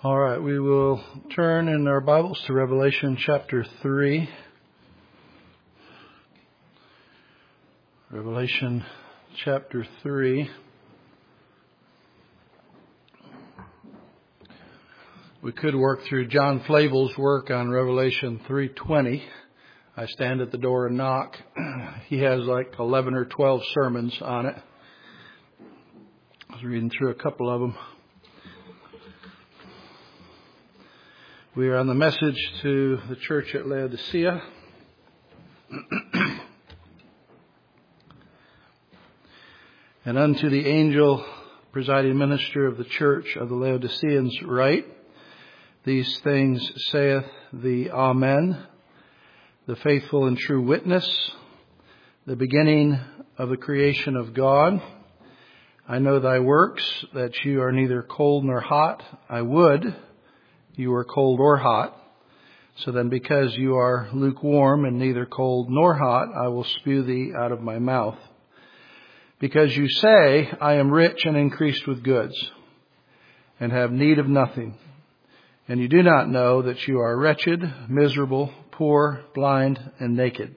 All right, we will turn in our Bibles to Revelation chapter 3. Revelation chapter 3. We could work through John Flavel's work on Revelation 3:20. I stand at the door and knock. He has like 11 or 12 sermons on it. I was reading through a couple of them. We are on the message to the church at Laodicea. And unto the angel presiding minister of the church of the Laodiceans write, these things saith the Amen, the faithful and true witness, the beginning of the creation of God. I know thy works, that you are neither cold nor hot. I would you were cold or hot. So then because you are lukewarm and neither cold nor hot, I will spew thee out of my mouth. Because you say, I am rich and increased with goods, and have need of nothing. And you do not know that you are wretched, miserable, poor, blind, and naked.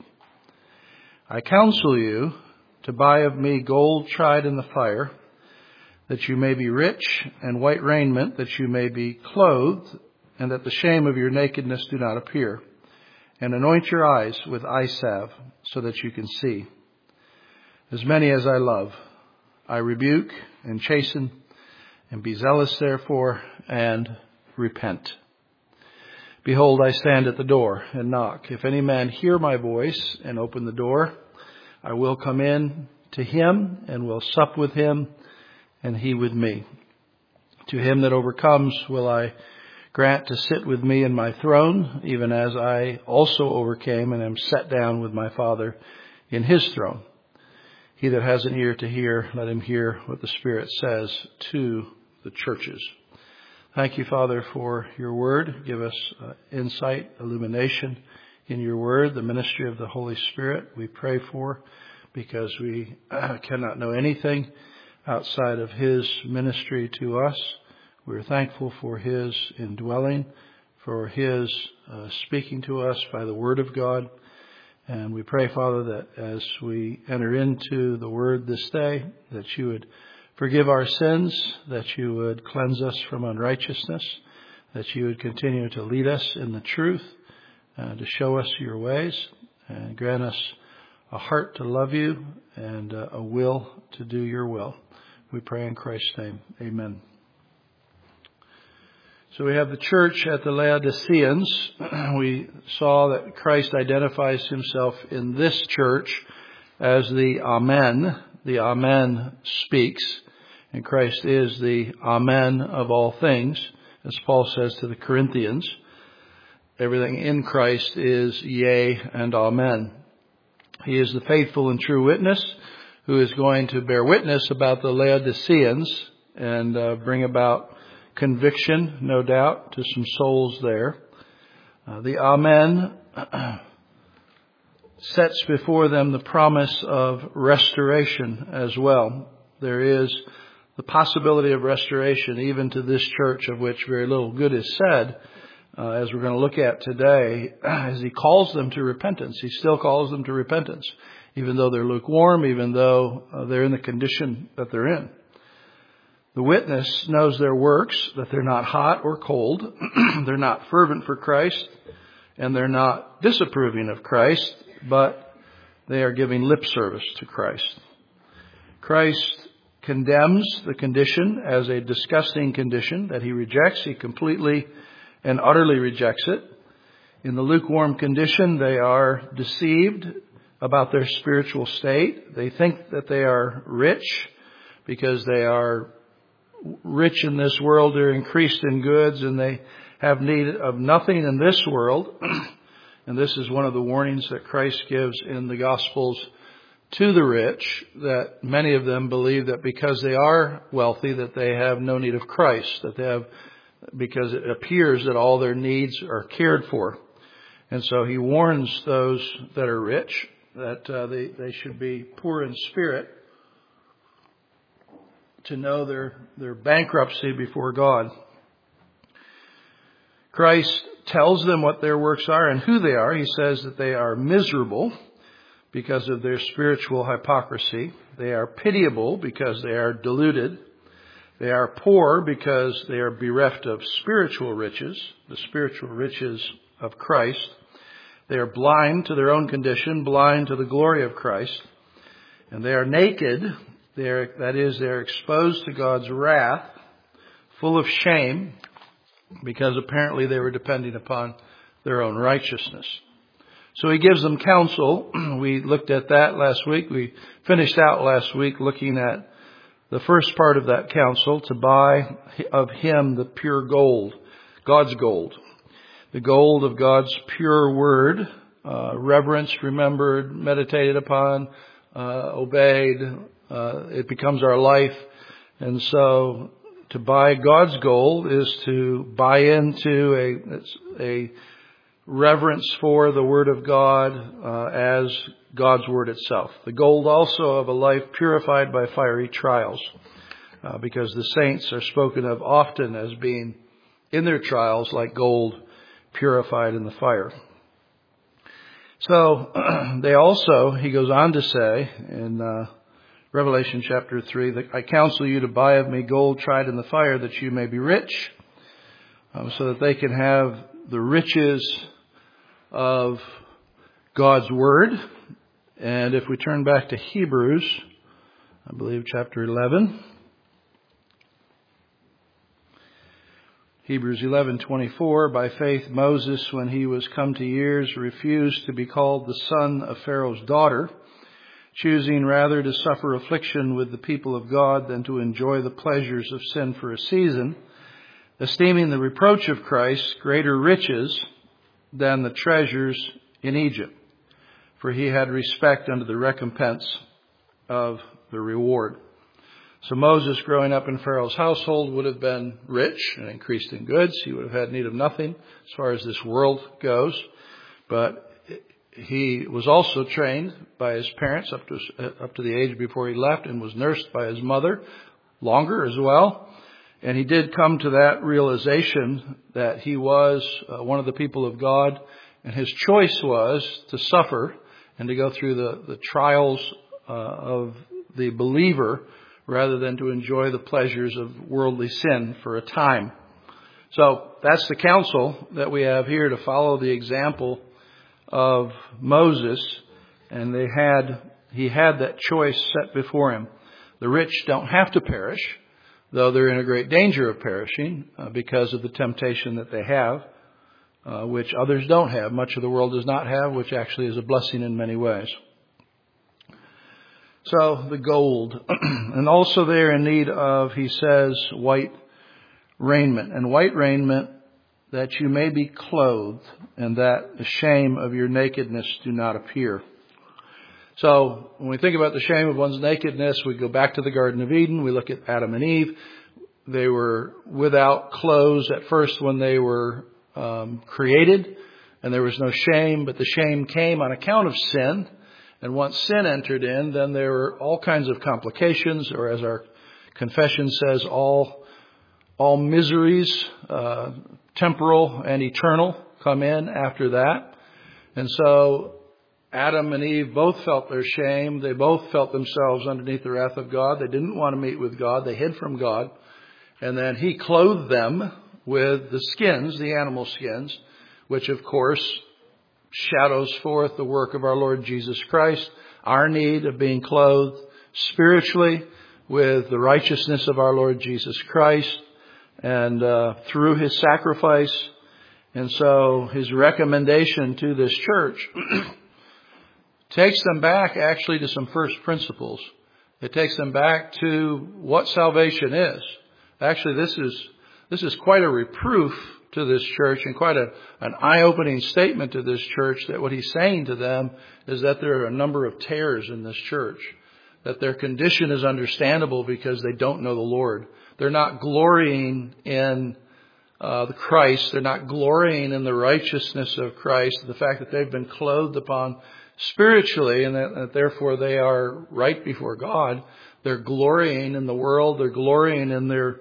I counsel you to buy of me gold tried in the fire, that you may be rich, and white raiment, that you may be clothed, and that the shame of your nakedness do not appear. And anoint your eyes with eye salve, so that you can see. As many as I love, I rebuke and chasten, and be zealous therefore, and repent. Behold, I stand at the door and knock. If any man hear my voice and open the door, I will come in to him, and will sup with him, and he with me. To him that overcomes will I grant to sit with me in my throne, even as I also overcame and am set down with my Father in his throne. He that has an ear to hear, let him hear what the Spirit says to the churches. Thank you, Father, for your word. Give us insight, illumination in your word, the ministry of the Holy Spirit we pray for, because we cannot know anything outside of his ministry to us. We're thankful for his indwelling, for his speaking to us by the word of God. And we pray, Father, that as we enter into the word this day, that you would forgive our sins, that you would cleanse us from unrighteousness, that you would continue to lead us in the truth, to show us your ways, and grant us a heart to love you and a will to do your will. We pray in Christ's name. Amen. So we have the church at the Laodiceans. We saw that Christ identifies himself in this church as the Amen. The Amen speaks, and Christ is the Amen of all things, as Paul says to the Corinthians. Everything in Christ is yea and amen. He is the faithful and true witness who is going to bear witness about the Laodiceans and bring about conviction, no doubt, to some souls there. The Amen sets before them the promise of restoration as well. There is the possibility of restoration even to this church, of which very little good is said, as we're going to look at today, as he calls them to repentance. He still calls them to repentance, even though they're lukewarm, even though they're in the condition that they're in. The witness knows their works, that they're not hot or cold, they're not fervent for Christ, and they're not disapproving of Christ, but they are giving lip service to Christ. Christ condemns the condition as a disgusting condition that he rejects. He completely and utterly rejects it. In the lukewarm condition, they are deceived about their spiritual state. They think that they are rich because they are rich in this world, they're increased in goods, and they have need of nothing in this world. And this is one of the warnings that Christ gives in the Gospels to the rich, that many of them believe that because they are wealthy, that they have no need of Christ, that they have, because it appears that all their needs are cared for. And so he warns those that are rich that they should be poor in spirit, to know their bankruptcy before God. Christ tells them what their works are and who they are. He says that they are miserable because of their spiritual hypocrisy. They are pitiable because they are deluded. They are poor because they are bereft of spiritual riches, the spiritual riches of Christ. They are blind to their own condition, blind to the glory of Christ. And they are naked, that is, they're exposed to God's wrath, full of shame, because apparently they were depending upon their own righteousness. So he gives them counsel. We looked at that last week. We finished out last week looking at the first part of that counsel, to buy of him the pure gold, God's gold. The gold of God's pure word, reverenced, remembered, meditated upon, obeyed. It becomes our life. And so to buy God's gold is to buy into a reverence for the Word of God as God's Word itself. The gold also of a life purified by fiery trials, because the saints are spoken of often as being in their trials like gold purified in the fire. So they also, he goes on to say in Revelation chapter 3, that I counsel you to buy of me gold tried in the fire, that you may be rich, so that they can have the riches of God's Word. And if we turn back to Hebrews, I believe chapter 11, Hebrews 11:24, by faith Moses, when he was come to years, refused to be called the son of Pharaoh's daughter, choosing rather to suffer affliction with the people of God than to enjoy the pleasures of sin for a season, esteeming the reproach of Christ greater riches than the treasures in Egypt, for he had respect unto the recompense of the reward. So Moses, growing up in Pharaoh's household, would have been rich and increased in goods. He would have had need of nothing as far as this world goes. But he was also trained by his parents up to the age before he left, and was nursed by his mother longer as well. And he did come to that realization that he was one of the people of God, and his choice was to suffer and to go through the trials of the believer rather than to enjoy the pleasures of worldly sin for a time. So that's the counsel that we have here, to follow the example of Moses. And he had that choice set before him. The rich don't have to perish, though they're in a great danger of perishing because of the temptation that they have, which others don't have. Much of the world does not have, which actually is a blessing in many ways. So the gold. And also they're in need of, he says, white raiment. And white raiment, that you may be clothed, and that the shame of your nakedness do not appear. So when we think about the shame of one's nakedness, we go back to the Garden of Eden. We look at Adam and Eve. They were without clothes at first when they were created, and there was no shame, but the shame came on account of sin. And once sin entered in, then there were all kinds of complications, or as our confession says, all miseries, temporal and eternal, come in after that. And so Adam and Eve both felt their shame. They both felt themselves underneath the wrath of God. They didn't want to meet with God. They hid from God. And then he clothed them with the skins, the animal skins, which of course shadows forth the work of our Lord Jesus Christ, our need of being clothed spiritually with the righteousness of our Lord Jesus Christ, and through his sacrifice. And so his recommendation to this church takes them back actually to some first principles. It takes them back to what salvation is. Actually, this is quite a reproof to this church, and quite an eye-opening statement to this church, that what he's saying to them is that there are a number of tares in this church, that their condition is understandable because they don't know the Lord. They're not glorying in the Christ. They're not glorying in the righteousness of Christ, the fact that they've been clothed upon spiritually, and that therefore they are right before God. They're glorying in the world. They're glorying in their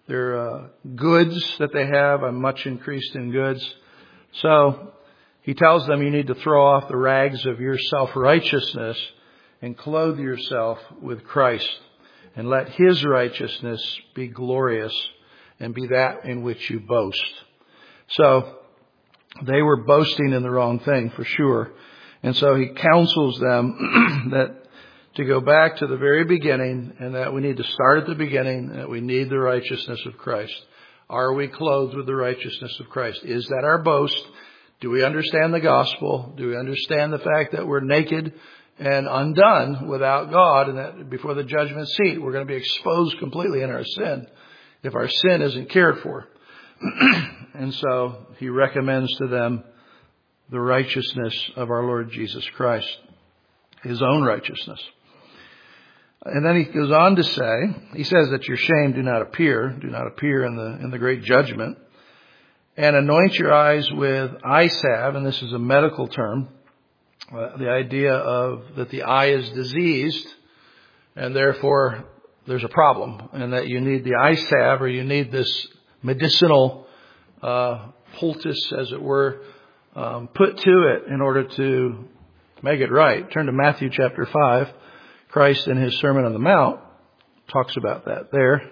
their goods that they have. I'm much increased in goods. So he tells them you need to throw off the rags of your self-righteousness and clothe yourself with Christ, and let his righteousness be glorious and be that in which you boast. So they were boasting in the wrong thing for sure. And so he counsels them that to go back to the very beginning, and that we need to start at the beginning, that we need the righteousness of Christ. Are we clothed with the righteousness of Christ? Is that our boast? Do we understand the gospel? Do we understand the fact that we're naked and undone without God, and that before the judgment seat we're going to be exposed completely in our sin if our sin isn't cared for? And so he recommends to them the righteousness of our Lord Jesus Christ, his own righteousness. And then he goes on to say, he says that your shame do not appear in the great judgment, and anoint your eyes with eye salve, and this is a medical term, the idea of that the eye is diseased, and therefore there's a problem, and that you need the eye salve, or you need this medicinal poultice, as it were, put to it in order to make it right. Turn to Matthew chapter 5. Christ in his Sermon on the Mount talks about that there.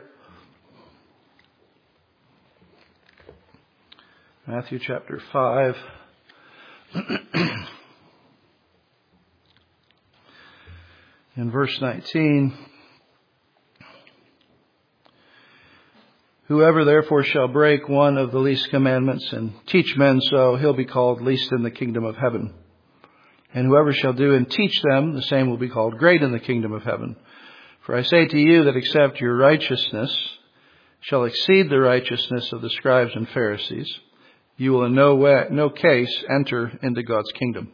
Matthew chapter 5. In verse 19. Whoever therefore shall break one of the least commandments and teach men so, he'll be called least in the kingdom of heaven. And whoever shall do and teach them, the same will be called great in the kingdom of heaven. For I say to you that except your righteousness shall exceed the righteousness of the scribes and Pharisees, you will in no case enter into God's kingdom.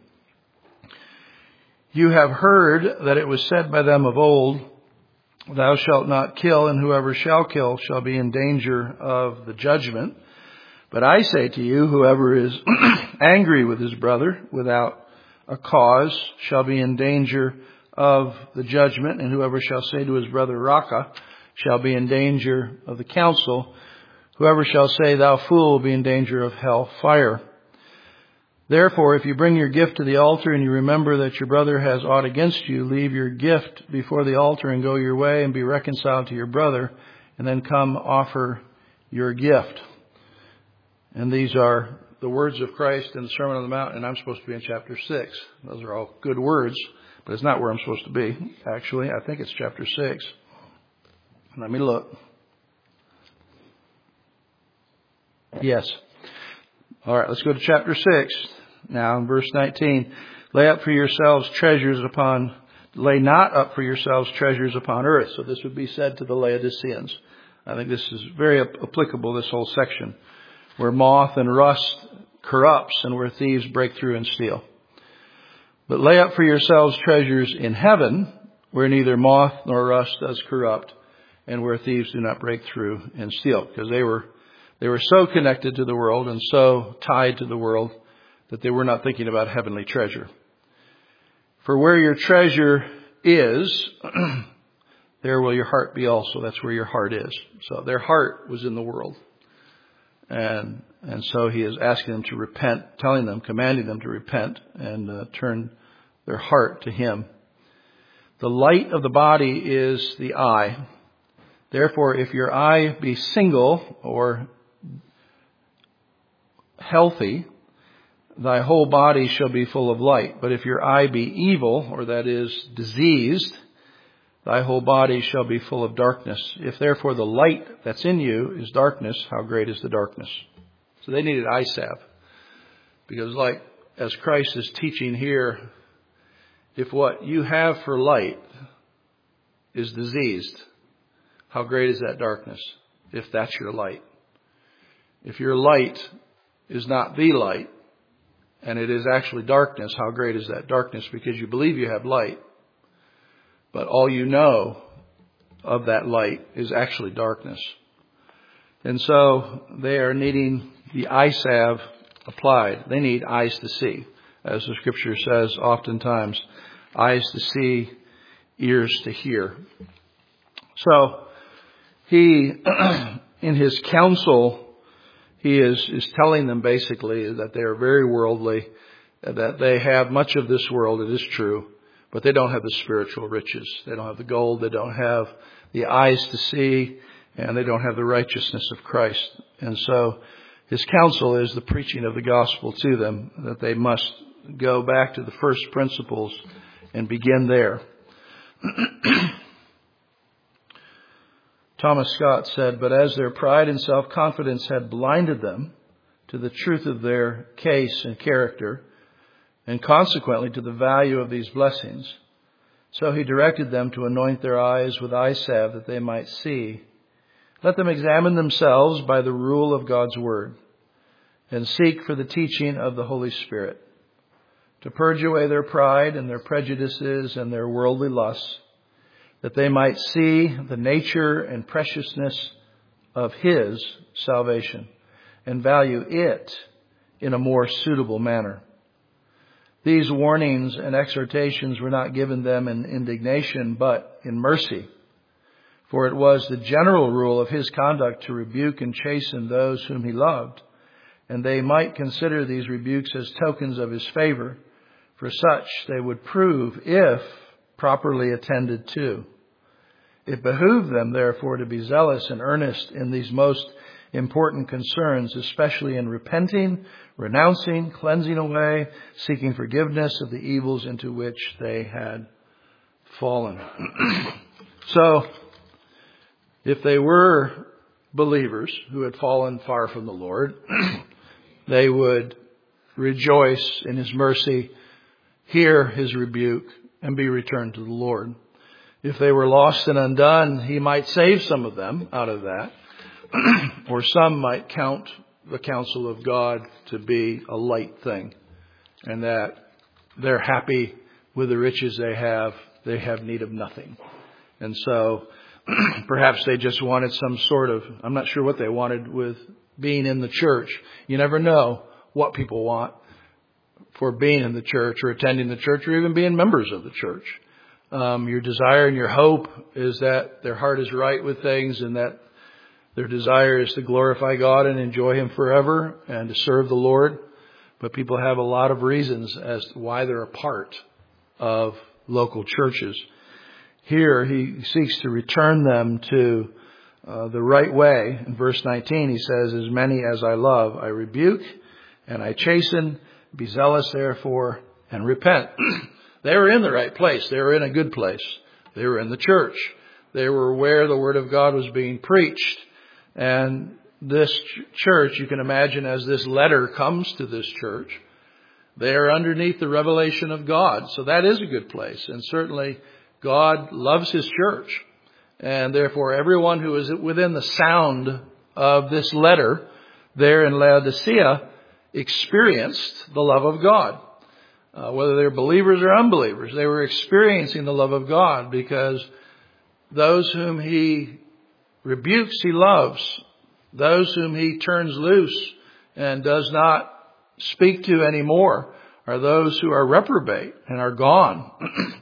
You have heard that it was said by them of old, thou shalt not kill, and whoever shall kill shall be in danger of the judgment. But I say to you, whoever is angry with his brother without a cause shall be in danger of the judgment, and whoever shall say to his brother, Raca, shall be in danger of the council. Whoever shall say, thou fool, will be in danger of hell fire. Therefore, if you bring your gift to the altar and you remember that your brother has aught against you, leave your gift before the altar and go your way and be reconciled to your brother, and then come offer your gift. And these are the words of Christ in the Sermon on the Mount, and I'm supposed to be in chapter 6. Those are all good words, but it's not where I'm supposed to be, actually. I think it's chapter 6. Let me look. Yes. All right, let's go to chapter 6. Now in verse 19. Lay not up for yourselves treasures upon earth. So this would be said to the Laodiceans. I think this is very applicable, this whole section, where moth and rust corrupts and where thieves break through and steal. But lay up for yourselves treasures in heaven, where neither moth nor rust does corrupt, and where thieves do not break through and steal. Because they were so connected to the world and so tied to the world that they were not thinking about heavenly treasure. For where your treasure is, there will your heart be also. That's where your heart is. So their heart was in the world. And so he is asking them to repent, commanding them to repent and turn their heart to him. The light of the body is the eye. Therefore, if your eye be single or healthy, thy whole body shall be full of light. But if your eye be evil, or that is diseased, thy whole body shall be full of darkness. If therefore the light that's in you is darkness, how great is the darkness? So they needed eye salve. Because as Christ is teaching here, if what you have for light is diseased, how great is that darkness? If that's your light. If your light is not the light, and it is actually darkness, how great is that darkness? Because you believe you have light, but all you know of that light is actually darkness. And so they are needing the eye salve applied. They need eyes to see. As the scripture says oftentimes, eyes to see, ears to hear. So he in his counsel, he is telling them basically that they are very worldly, that they have much of this world, it is true, but they don't have the spiritual riches. They don't have the gold, they don't have the eyes to see, and they don't have the righteousness of Christ. And so his counsel is the preaching of the gospel to them, that they must go back to the first principles and begin there. Thomas Scott said, "But as their pride and self-confidence had blinded them to the truth of their case and character, and consequently to the value of these blessings, so he directed them to anoint their eyes with eye salve that they might see. Let them examine themselves by the rule of God's word, and seek for the teaching of the Holy Spirit, to purge away their pride and their prejudices and their worldly lusts, that they might see the nature and preciousness of his salvation and value it in a more suitable manner." These warnings and exhortations were not given them in indignation, but in mercy. For it was the general rule of his conduct to rebuke and chasten those whom he loved, and they might consider these rebukes as tokens of his favor, for such they would prove if properly attended to. It behooved them, therefore, to be zealous and earnest in these most important concerns, especially in repenting, renouncing, cleansing away, seeking forgiveness of the evils into which they had fallen. So, if they were believers who had fallen far from the Lord, they would rejoice in his mercy, hear his rebuke, and be returned to the Lord. If they were lost and undone, he might save some of them out of that. Or some might count the counsel of God to be a light thing, and that they're happy with the riches they have need of nothing. And so perhaps they just wanted some sort of, I'm not sure what they wanted with being in the church. You never know what people want for being in the church or attending the church or even being members of the church. Your desire and your hope is that their heart is right with things, and that their desire is to glorify God and enjoy him forever and to serve the Lord. But people have a lot of reasons as to why they're a part of local churches. Here he seeks to return them to the right way. In verse 19 he says, "As many as I love, I rebuke and I chasten. Be zealous therefore and repent." They were in the right place. They were in a good place. They were in the church. They were where the word of God was being preached. And this church, you can imagine, as this letter comes to this church, they are underneath the revelation of God. So that is a good place. And certainly God loves his church. And therefore everyone who is within the sound of this letter there in Laodicea experienced the love of God. Whether they're believers or unbelievers, they were experiencing the love of God, because those whom he rebukes, he loves. Those whom he turns loose and does not speak to anymore are those who are reprobate and are gone.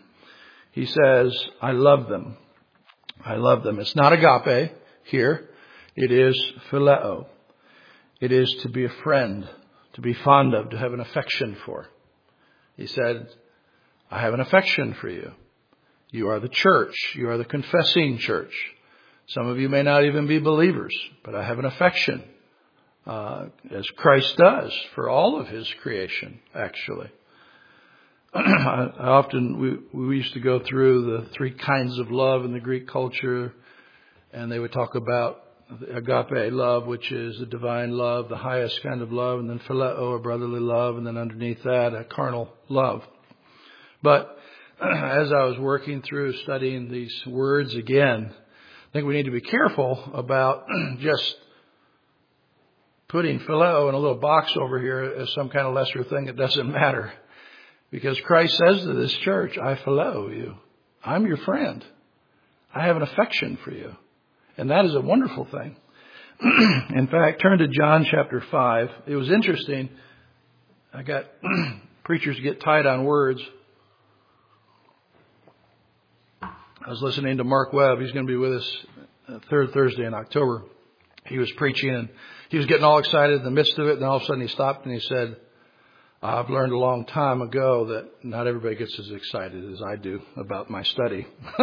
He says, "I love them. I love them." It's not agape here. It is phileo. It is to be a friend, to be fond of, to have an affection for. He said, "I have an affection for you. You are the church. You are the confessing church. Some of you may not even be believers, but I have an affection, as Christ does for all of his creation, actually." We used to go through the three kinds of love in the Greek culture, and they would talk about agape love, which is the divine love, the highest kind of love, and then phileo, a brotherly love, and then underneath that, a carnal love. But as I was working through studying these words again, I think we need to be careful about just putting phileo in a little box over here as some kind of lesser thing that doesn't matter. Because Christ says to this church, "I phileo you. I'm your friend. I have an affection for you." And that is a wonderful thing. In fact, turn to John chapter 5. It was interesting. I got preachers get tight on words. I was listening to Mark Webb. He's going to be with us third Thursday in October. he was preaching and he was getting all excited in the midst of it. And all of a sudden he stopped and he said, I've learned a long time ago that not everybody gets as excited as I do about my study.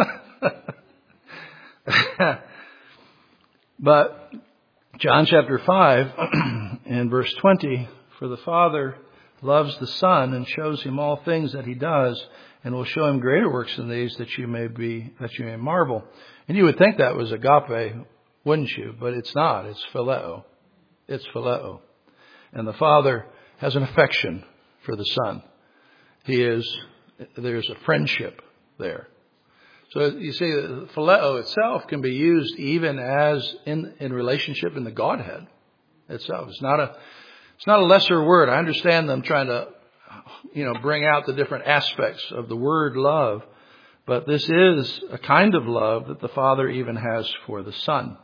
But John chapter 5 and verse 20, for the Father loves the Son and shows him all things that he does, and will show him greater works than these, that you may marvel. And you would think that was agape, wouldn't you? But it's not. It's phileo. It's phileo. And the Father has an affection for the Son. There's a friendship there. So you see, phileo itself can be used even as in relationship in the Godhead itself. It's not a lesser word. I understand them trying to, bring out the different aspects of the word love, but this is a kind of love that the Father even has for the Son.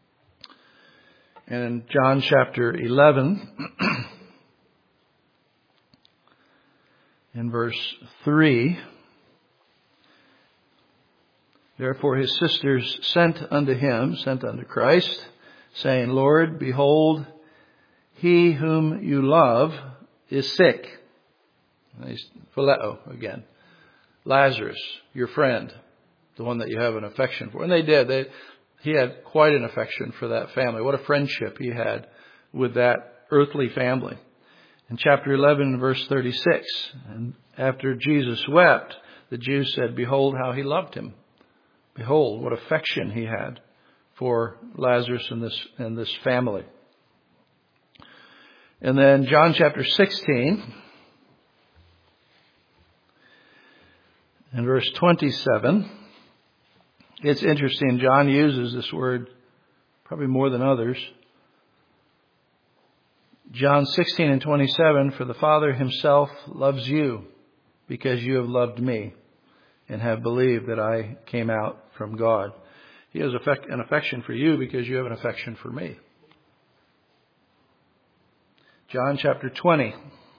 And in John chapter 11, in verse 3, therefore his sisters sent unto Christ, saying, Lord, behold, he whom you love is sick. Phileo again. Lazarus, your friend, the one that you have an affection for. And they did. He had quite an affection for that family. What a friendship he had with that earthly family. In chapter 11, verse 36, and after Jesus wept, the Jews said, behold how he loved him. Behold what affection he had for Lazarus and this family. And then John chapter 16 and verse 27. It's interesting. John uses this word probably more than others. John 16 and 27, for the Father himself loves you because you have loved me and have believed that I came out from God. He has an affection for you because you have an affection for me. John chapter 20.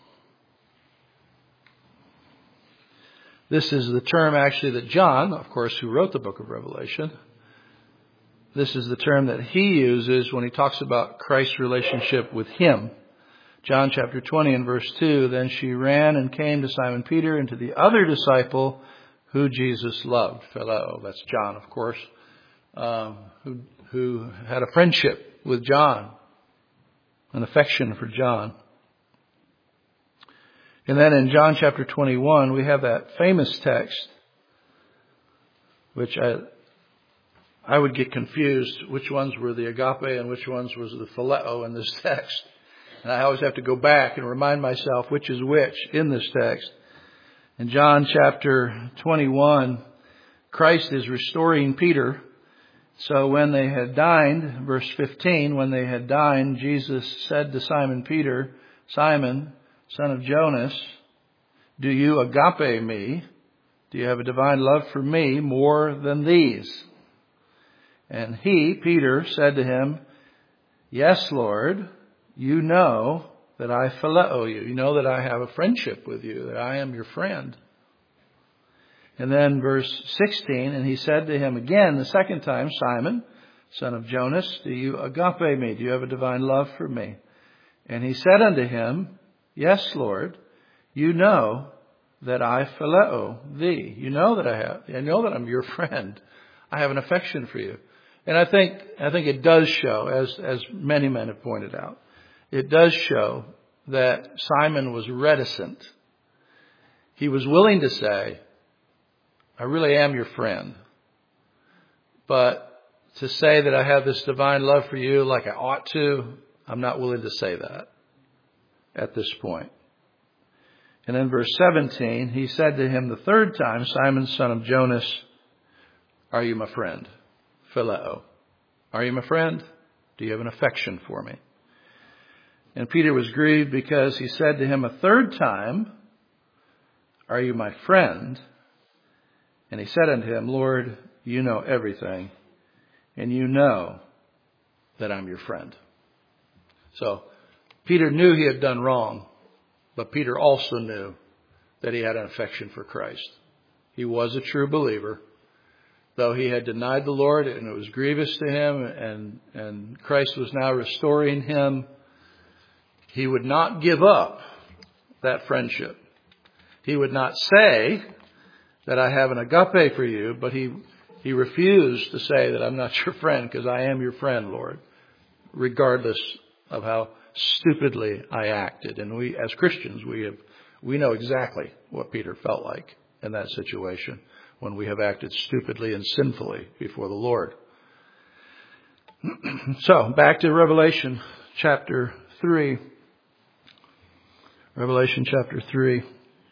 This is the term actually that John, of course, who wrote the book of Revelation, this is the term that he uses when he talks about Christ's relationship with him. John chapter 20 and verse 2, then she ran and came to Simon Peter and to the other disciple who Jesus loved. Phileo, that's John, of course, who had a friendship with John, an affection for John. And then in John chapter 21, we have that famous text, which I would get confused which ones were the agape and which ones was the phileo in this text. And I always have to go back and remind myself which is which in this text. In John chapter 21, Christ is restoring Peter. So when they had dined, verse 15, when they had dined, Jesus said to Simon Peter, Simon, son of Jonas, do you agape me? Do you have a divine love for me more than these? And he, Peter, said to him, yes, Lord, you know that I phileo you. You know that I have a friendship with you, that I am your friend. And then verse 16, and he said to him again the second time, Simon, son of Jonas, do you agape me? Do you have a divine love for me? And he said unto him, yes, Lord, you know that I phileo thee. You know that I know that I'm your friend. I have an affection for you. And I think it does show, as many men have pointed out, it does show that Simon was reticent. He was willing to say, I really am your friend. But to say that I have this divine love for you like I ought to, I'm not willing to say that at this point. And in verse 17, he said to him the third time, Simon, son of Jonas, are you my friend? Phileo. Are you my friend? Do you have an affection for me? And Peter was grieved because he said to him a third time, are you my friend? And he said unto him, Lord, you know everything, and you know that I'm your friend. So Peter knew he had done wrong, but Peter also knew that he had an affection for Christ. He was a true believer. though he had denied the Lord and it was grievous to him, and Christ was now restoring him, he would not give up that friendship. He would not say that I have an agape for you, but he refused to say that I'm not your friend, because I am your friend, Lord, regardless of how stupidly I acted. And we, as Christians, we know exactly what Peter felt like in that situation when we have acted stupidly and sinfully before the Lord. So, back to Revelation chapter 3. Revelation chapter 3.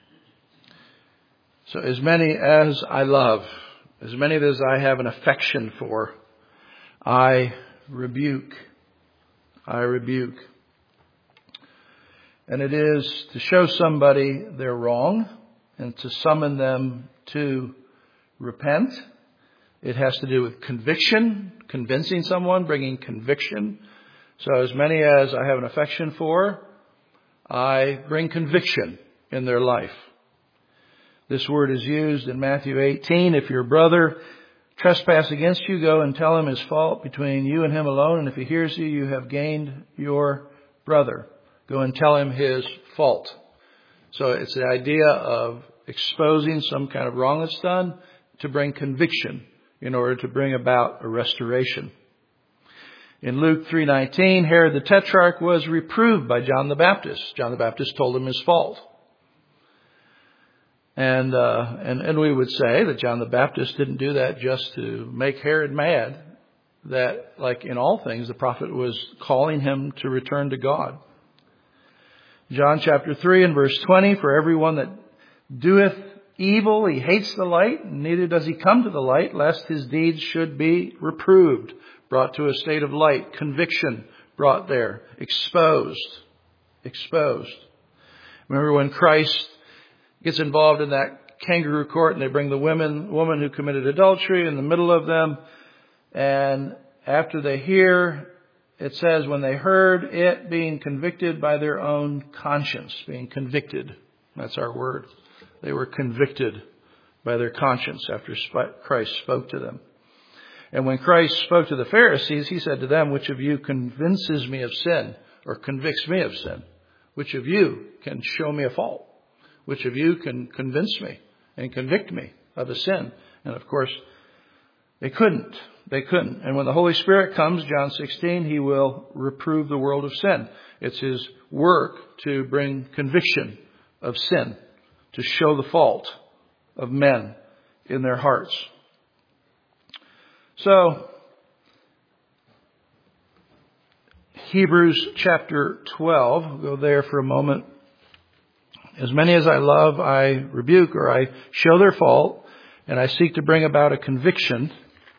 So, as many as I love, as many as I have an affection for, I rebuke. I rebuke. And it is to show somebody they're wrong and to summon them to repent. It has to do with conviction, convincing someone, bringing conviction. So as many as I have an affection for, I bring conviction in their life. This word is used in Matthew 18. If your brother trespass against you, go and tell him his fault between you and him alone. And if he hears you, you have gained your brother. Go and tell him his fault. So it's the idea of exposing some kind of wrong that's done to bring conviction in order to bring about a restoration. In Luke 3:19, Herod the Tetrarch was reproved by John the Baptist. John the Baptist told him his fault. And we would say that John the Baptist didn't do that just to make Herod mad. That, like in all things, the prophet was calling him to return to God. John chapter 3 and verse 20, for everyone that doeth evil, he hates the light, neither does he come to the light, lest his deeds should be reproved, brought to a state of light, conviction brought there, exposed. Remember when Christ gets involved in that kangaroo court and they bring the woman who committed adultery in the middle of them, and after they hear, it says, when they heard it, being convicted by their own conscience. Being convicted. That's our word. They were convicted by their conscience after Christ spoke to them. And when Christ spoke to the Pharisees, he said to them, which of you convinces me of sin or convicts me of sin? Which of you can show me a fault? Which of you can convince me and convict me of a sin? And of course, they couldn't. They couldn't. And when the Holy Spirit comes, John 16, he will reprove the world of sin. It's his work to bring conviction of sin, to show the fault of men in their hearts. So, Hebrews chapter 12, we'll go there for a moment. As many as I love, I rebuke, or I show their fault, and I seek to bring about a conviction.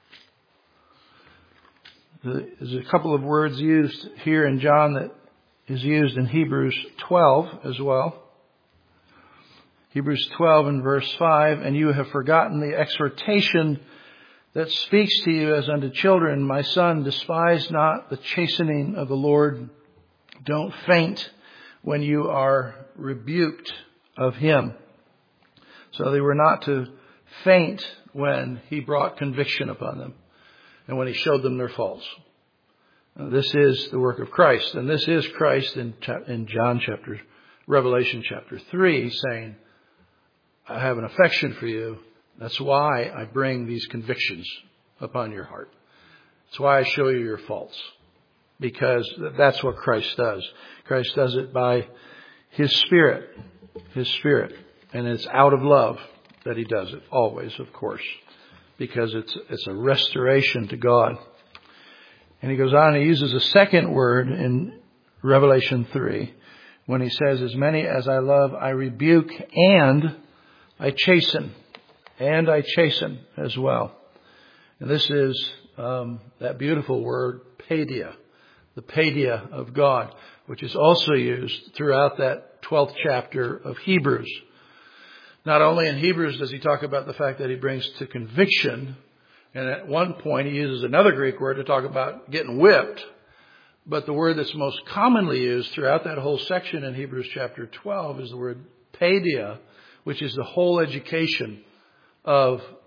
There's a couple of words used here in John that is used in Hebrews 12 as well. Hebrews 12 and verse 5, and you have forgotten the exhortation that speaks to you as unto children. My son, despise not the chastening of the Lord. Don't faint when you are rebuked of him. So they were not to faint when he brought conviction upon them and when he showed them their faults. This is the work of Christ. And this is Christ in Revelation chapter 3 saying, I have an affection for you. That's why I bring these convictions upon your heart. That's why I show you your faults. Because that's what Christ does. Christ does it by his Spirit. His Spirit. And it's out of love that he does it. Always, of course. Because it's a restoration to God. And he goes on, he uses a second word in Revelation 3 when he says, as many as I love, I rebuke and I chasten. And I chasten as well. And this is that beautiful word, paideia. The paideia of God, which is also used throughout that 12th chapter of Hebrews. Not only in Hebrews does he talk about the fact that he brings to conviction, and at one point he uses another Greek word to talk about getting whipped, but the word that's most commonly used throughout that whole section in Hebrews chapter 12 is the word paideia, which is the whole education of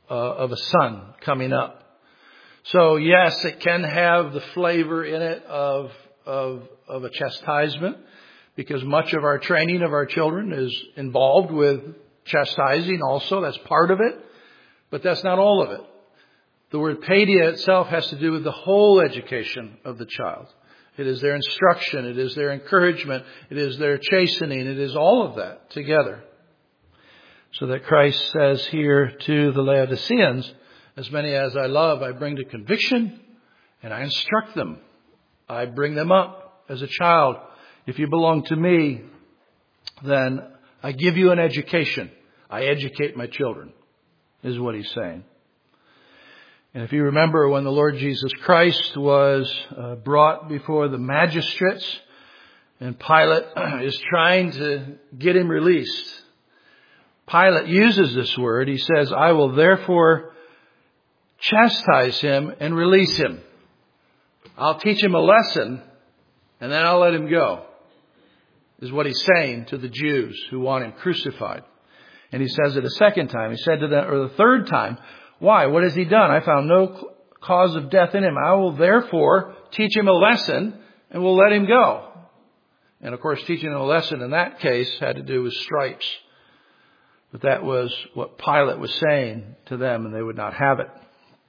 a son coming up. So yes, it can have the flavor in it of a chastisement, because much of our training of our children is involved with chastising also. That's part of it, but that's not all of it. The word paidia itself has to do with the whole education of the child. It is their instruction. It is their encouragement. It is their chastening. It is all of that together. So that Christ says here to the Laodiceans, as many as I love, I bring to conviction and I instruct them. I bring them up as a child. If you belong to me, then I give you an education. I educate my children, is what he's saying. And if you remember when the Lord Jesus Christ was brought before the magistrates and Pilate is trying to get him released, Pilate uses this word. He says, I will therefore chastise him and release him. I'll teach him a lesson and then I'll let him go, is what he's saying to the Jews who want him crucified. And he says it a second time. He said to them, or the third time, why? What has he done? I found no cause of death in him. I will therefore teach him a lesson and will let him go. And of course, teaching him a lesson in that case had to do with stripes. But that was what Pilate was saying to them, and they would not have it.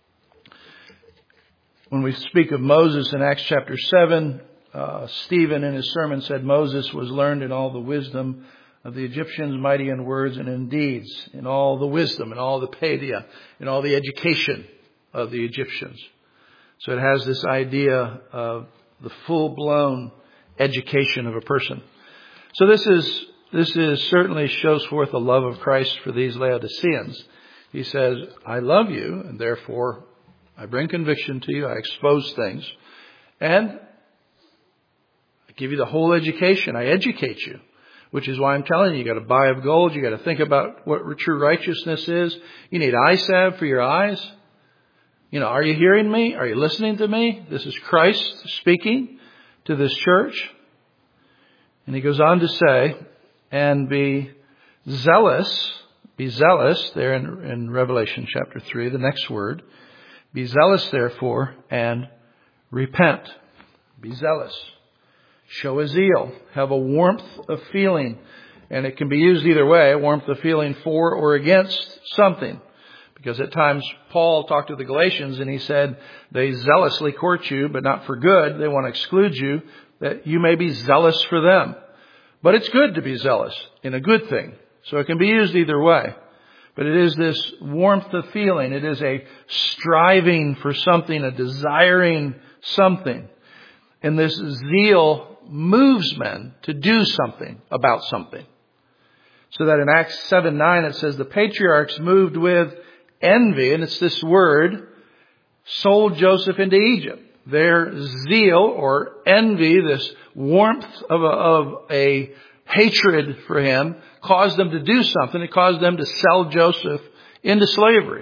When we speak of Moses in Acts chapter 7, Stephen in his sermon said Moses was learned in all the wisdom of the Egyptians, mighty in words and in deeds, in all the wisdom, in all the paidia, in all the education of the Egyptians. So it has this idea of the full-blown education of a person. So this is certainly shows forth the love of Christ for these Laodiceans. He says, I love you, and therefore I bring conviction to you, I expose things, and I give you the whole education, I educate you. Which is why I'm telling you, you got to buy of gold. You got to think about what true righteousness is. You need eye salve for your eyes. You know, are you hearing me? Are you listening to me? This is Christ speaking to this church. And he goes on to say, and be zealous there in Revelation chapter 3, the next word. Be zealous therefore and repent. Be zealous. Show a zeal. Have a warmth of feeling. And it can be used either way, a warmth of feeling for or against something. Because at times Paul talked to the Galatians and he said, they zealously court you, but not for good. They want to exclude you, that you may be zealous for them. But it's good to be zealous in a good thing. So it can be used either way. But it is this warmth of feeling. It is a striving for something, a desiring something. And this zeal moves men to do something about something. So that in Acts 7:9 it says the patriarchs moved with envy, and it's this word, sold Joseph into Egypt. Their zeal or envy, this warmth of a hatred for him, caused them to do something. It caused them to sell Joseph into slavery.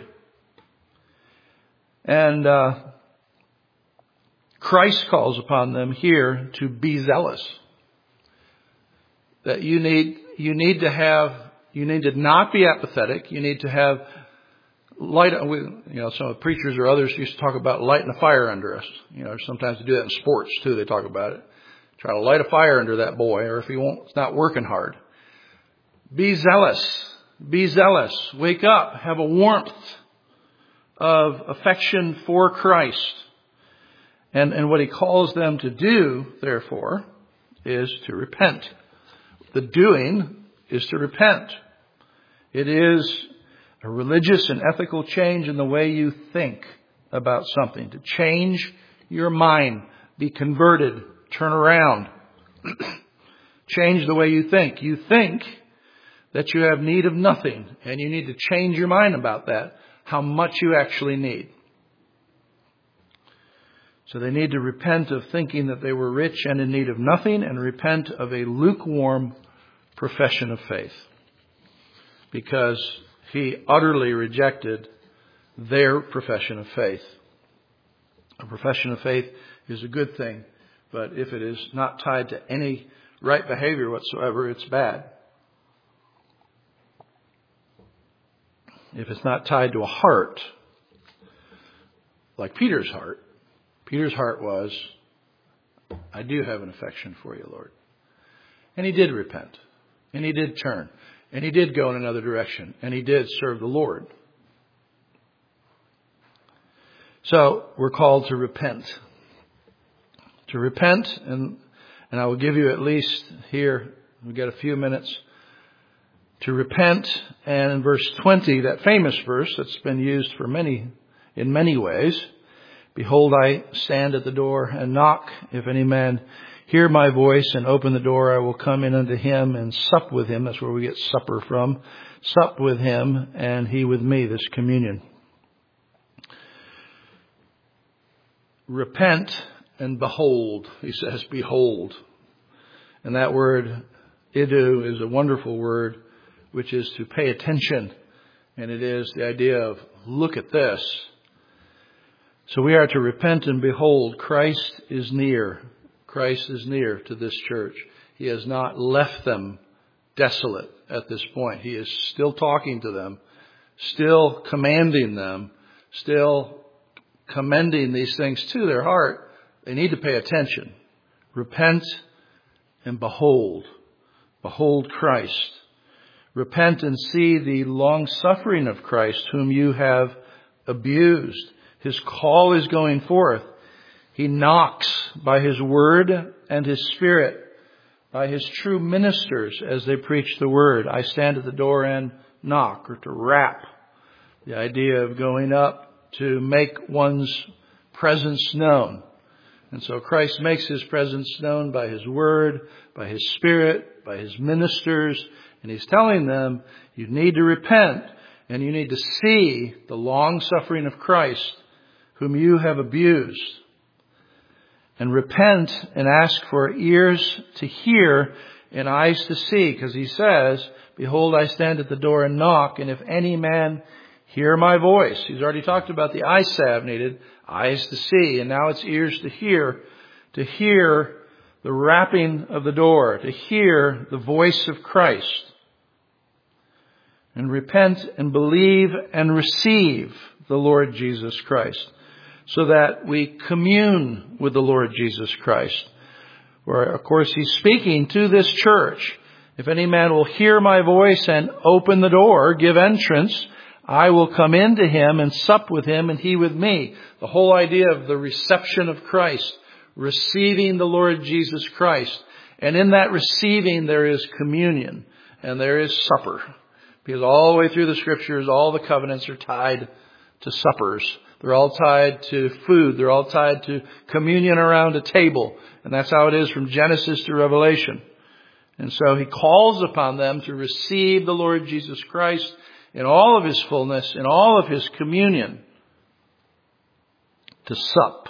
And Christ calls upon them here to be zealous. That you need to not be apathetic. You need to have light. Some preachers or others used to talk about lighting a fire under us. Sometimes they do that in sports too. They talk about it. Try to light a fire under that boy, or if he won't, it's not working hard. Be zealous. Be zealous. Wake up. Have a warmth of affection for Christ. And what he calls them to do, therefore, is to repent. The doing is to repent. It is a religious and ethical change in the way you think about something. To change your mind, be converted, turn around. Change the way you think. You think that you have need of nothing, and you need to change your mind about that, how much you actually need. So they need to repent of thinking that they were rich and in need of nothing, and repent of a lukewarm profession of faith. Because he utterly rejected their profession of faith. A profession of faith is a good thing, but if it is not tied to any right behavior whatsoever, it's bad. if it's not tied to a heart, like Peter's heart was, I do have an affection for you, Lord. And he did repent. And he did turn. And he did go in another direction. And he did serve the Lord. So we're called to repent. To repent, and I will give you at least here, we've got a few minutes, to repent. And in verse 20, that famous verse that's been used in many ways, behold, I stand at the door and knock. If any man hear my voice and open the door, I will come in unto him and sup with him. That's where we get supper from. Sup with him and he with me, this communion. Repent and behold. He says, behold. And that word, idu, is a wonderful word, which is to pay attention. And it is the idea of, look at this. So we are to repent and behold. Christ is near. Christ is near to this church. He has not left them desolate at this point. He is still talking to them, still commanding them, still commending these things to their heart. They need to pay attention. Repent and behold. Behold Christ. Repent and see the long suffering of Christ, whom you have abused. His call is going forth. He knocks by His word and His Spirit, by His true ministers as they preach the word. I stand at the door and knock, or to rap. The idea of going up to make one's presence known. And so Christ makes His presence known by His word, by His Spirit, by His ministers. And He's telling them, you need to repent and you need to see the long suffering of Christ, whom you have abused. And repent and ask for ears to hear and eyes to see. Because He says, behold, I stand at the door and knock, and if any man hear my voice. He's already talked about the eye salve needed, eyes to see, and now it's ears to hear the rapping of the door, to hear the voice of Christ. And repent and believe and receive the Lord Jesus Christ, so that we commune with the Lord Jesus Christ. Where, of course, He's speaking to this church. If any man will hear my voice and open the door, give entrance, I will come into him and sup with him and he with me. The whole idea of the reception of Christ, receiving the Lord Jesus Christ. And in that receiving there is communion and there is supper. Because all the way through the Scriptures, all the covenants are tied to suppers. They're all tied to food. They're all tied to communion around a table. And that's how it is from Genesis to Revelation. And so He calls upon them to receive the Lord Jesus Christ in all of His fullness, in all of His communion. To sup.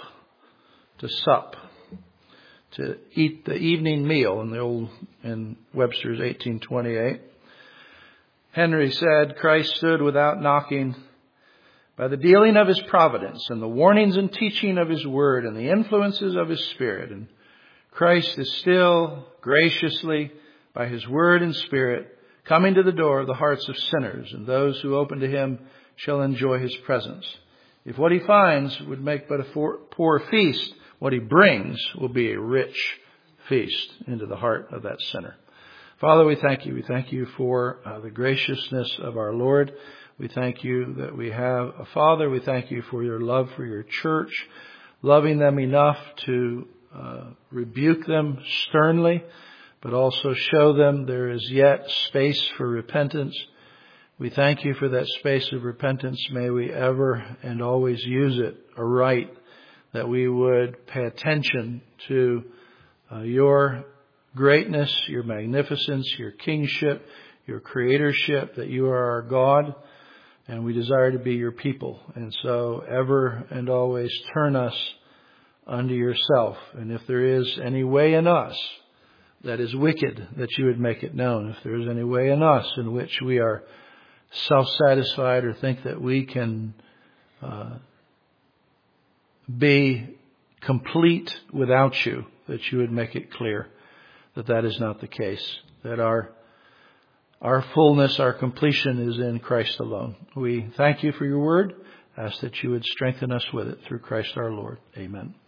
To eat the evening meal in Webster's 1828. Henry said, Christ stood without knocking. By the dealing of His providence and the warnings and teaching of His word and the influences of His Spirit. And Christ is still graciously, by His word and Spirit, coming to the door of the hearts of sinners. And those who open to Him shall enjoy His presence. If what He finds would make but a poor feast, what He brings will be a rich feast into the heart of that sinner. Father, we thank You. We thank You for the graciousness of our Lord. We thank You that we have a Father. We thank You for Your love for Your church, loving them enough to rebuke them sternly, but also show them there is yet space for repentance. We thank You for that space of repentance. May we ever and always use it aright, that we would pay attention to Your greatness, Your magnificence, Your kingship, Your creatorship, that You are our God, and we desire to be Your people. And so ever and always turn us unto Yourself. And if there is any way in us that is wicked, that You would make it known. If there is any way in us in which we are self-satisfied or think that we can be complete without You, that You would make it clear that that is not the case, that our Our fullness, our completion is in Christ alone. We thank you for your word. Ask that you would strengthen us with it through Christ our Lord. Amen.